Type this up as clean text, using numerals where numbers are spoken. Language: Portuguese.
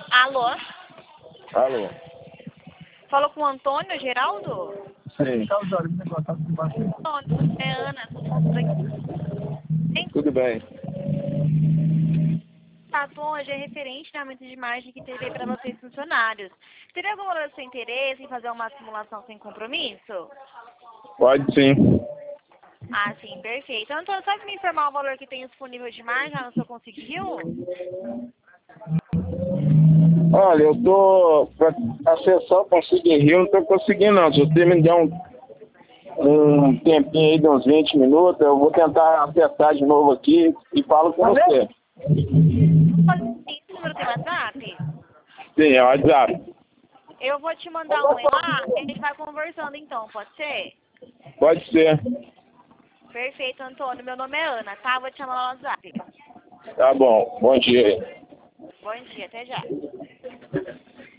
Alô? Alô? Falou com o Antônio Geraldo? Sim. Antônio, é Ana. Tudo bem. Tá bom, hoje é referente ao aumento de margem que teve para vocês funcionários. Teria algum valor do seu interesse em fazer uma simulação sem compromisso? Pode sim. Ah, sim, perfeito. Antônio, sabe me informar o valor que tem disponível de margem no seu conseguiu? Olha, eu tô pra acessar o Consigo Rio, não tô conseguindo não. Se você me der um tempinho aí de uns 20 minutos, eu vou tentar acessar de novo aqui e falo com você. Esse número tem WhatsApp? Sim, é o WhatsApp. Eu vou te mandar um lá e a gente vai conversando então, pode ser? Pode ser. Perfeito, Antônio. Meu nome é Ana, tá? Vou te chamar lá no WhatsApp. Tá bom. Bom dia. Bom dia, até já.